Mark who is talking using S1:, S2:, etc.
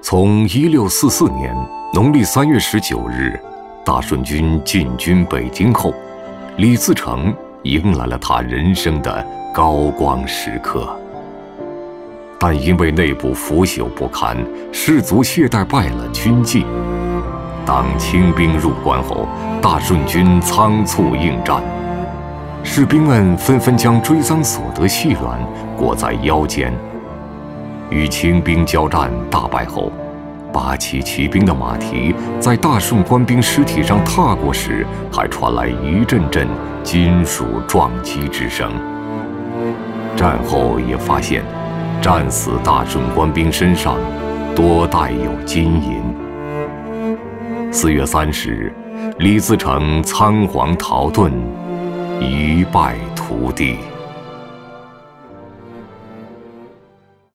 S1: 从1644年农历3月19日，大顺军进军北京后，李自成迎来了他人生的高光时刻。但因为内部腐朽不堪，士卒懈怠败了军纪。当清兵入关后，大顺军仓促应战，士兵们纷纷将追赃所得细软裹在腰间。与清兵交战大败后，8骑骑兵的马蹄在大顺官兵尸体上踏过时，还传来一阵阵金属撞击之声。战后也发现，战死大顺官兵身上多带有金银。4月30日，李自成仓皇逃遁，一败涂地。